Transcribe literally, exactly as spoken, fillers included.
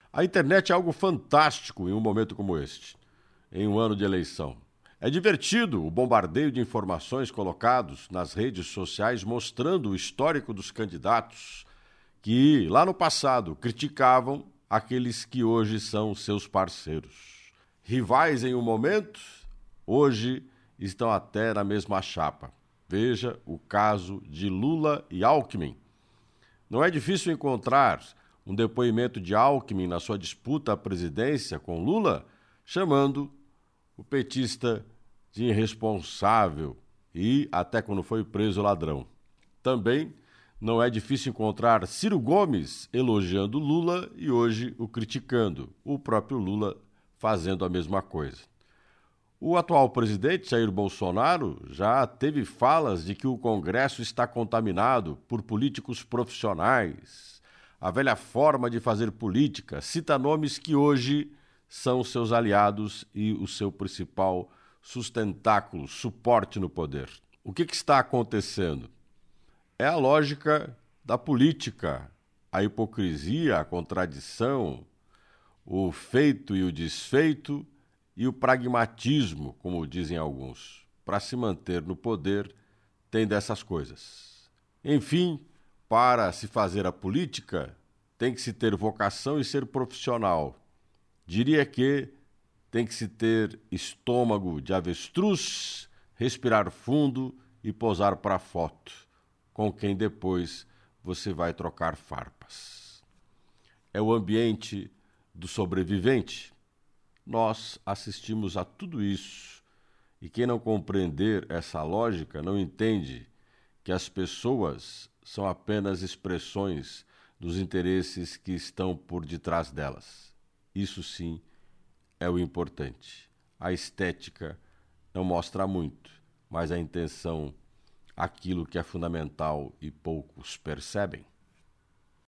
A internet é algo fantástico em um momento como este, em um ano de eleição. É divertido o bombardeio de informações colocados nas redes sociais mostrando o histórico dos candidatos que, lá no passado, criticavam aqueles que hoje são seus parceiros. Rivais em um momento, hoje estão até na mesma chapa. Veja o caso de Lula e Alckmin. Não é difícil encontrar um depoimento de Alckmin na sua disputa à presidência com Lula, chamando o petista de irresponsável e, até quando foi preso, ladrão. Também não é difícil encontrar Ciro Gomes elogiando Lula e hoje o criticando, o próprio Lula fazendo a mesma coisa. O atual presidente, Jair Bolsonaro, já teve falas de que o Congresso está contaminado por políticos profissionais. A velha forma de fazer política cita nomes que hoje são seus aliados e o seu principal sustentáculo, suporte no poder. O que, que está acontecendo? É a lógica da política, a hipocrisia, a contradição, o feito e o desfeito e o pragmatismo, como dizem alguns. Para se manter no poder, tem dessas coisas. Enfim, para se fazer a política, tem que se ter vocação e ser profissional. Diria que tem que se ter estômago de avestruz, respirar fundo e posar para foto, com quem depois você vai trocar farpas. É o ambiente do sobrevivente. Nós assistimos a tudo isso e quem não compreender essa lógica não entende que as pessoas são apenas expressões dos interesses que estão por detrás delas. Isso sim é o importante. A estética não mostra muito, mas a intenção, aquilo que é fundamental e poucos percebem.